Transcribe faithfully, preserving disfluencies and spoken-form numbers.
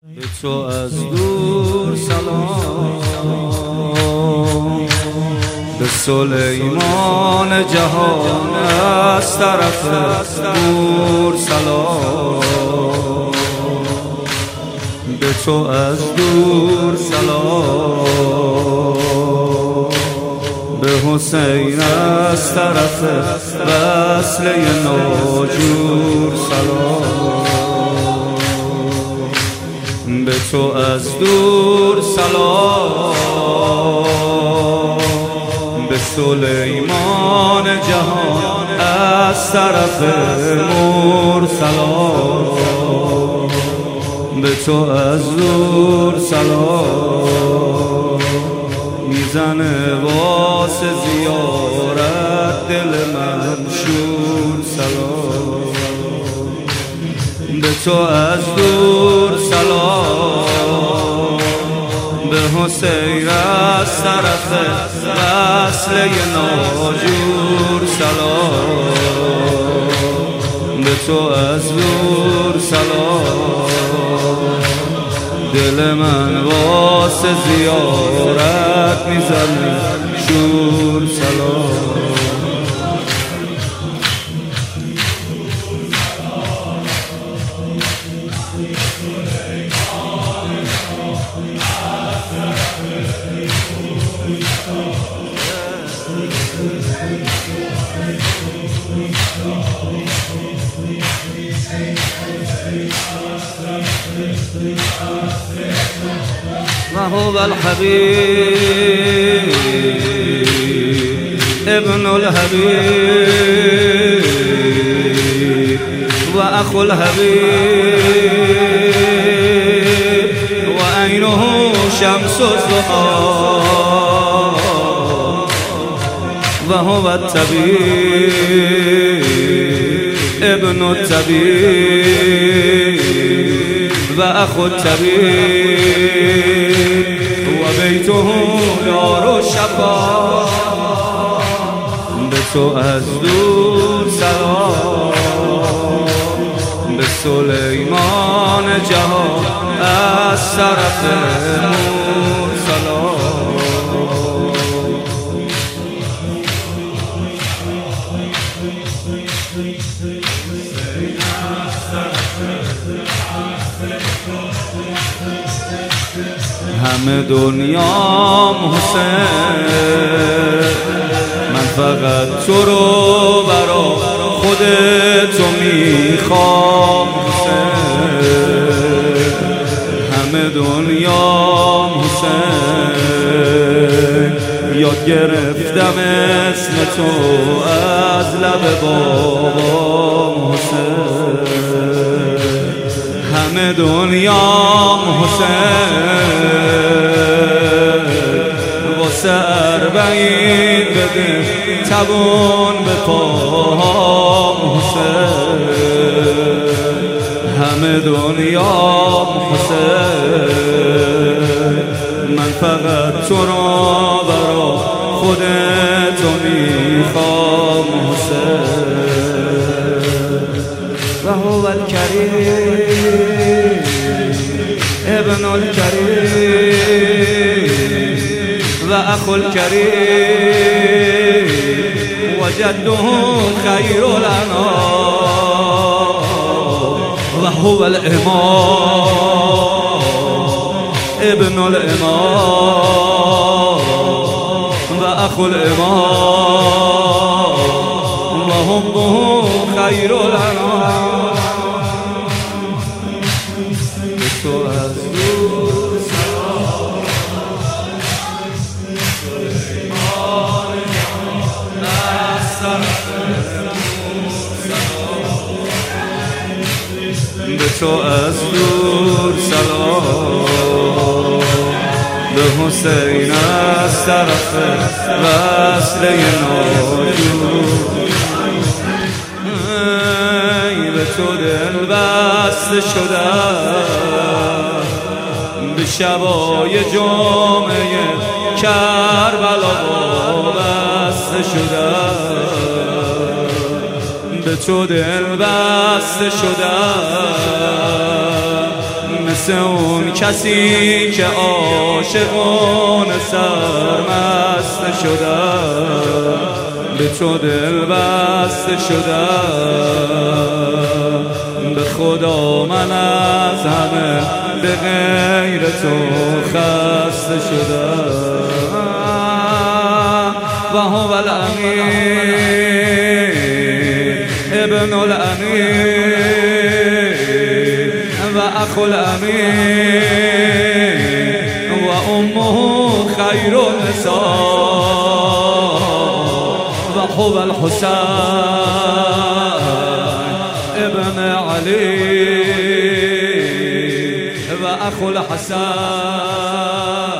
به تو از دور سلام، به سلیمان جهان از طرف دور سلام، به تو از دور سلام، به حسین از طرف وصله ناجور سلام، به تو از دور سلام، به سلیمان جهان از طرف مور سلام، به تو از دور سلام، میزنه واسه زیارت دل منشور سلام، به تو از دور سلام، به حسین از طرف وصله ناجور سلام، به تو از دور سلام، دل من واسه زیارت میزنه شور سلام. وهو الحبيب ابن الحبيب وأخو الحبيب وعينه شمس الضحى وهو الطبيب ابن الطبيب وأخو الطبيب وبيته دار الشفا، به تو از دور سلام، به سلیمان جهان از طرف مور سلام، همه دنیام حسین، من فقط تو رو برا خود تو میخوام حسین، همه دنیام حسین، یاد گرفتم اسم تو از لب بابام حسین، همه دنیام حسین، واسه اربعین بده تبون به پاهام حسین، همه دنیام حسین، من فقط تو را برا خودت میخوام حسین. وهو الكريم ابن الكريم وأخو الكريم وجده خير الأنام وهو الإمام ابن الإمام وأخو الإمام وهمه خير الأنام، تو از دور سلام، سلیمان جهان از طرف مور سلام، به تو از دور سلام، به حسین از طرف وصله ناجور، به تو دل بسته شدم، به شبای جمعه کربلا بسته شدم، به تو دل بسته شدم، مثل اون کسی که عاشقان سرمست شده به تو دل بسته شده به خدا من از همه به غیر تو خسته شده و هو الامیر ابن الامیر و اخو الامیر و امه خیر النساء و هو الحسین ابن علی و اخو الحسن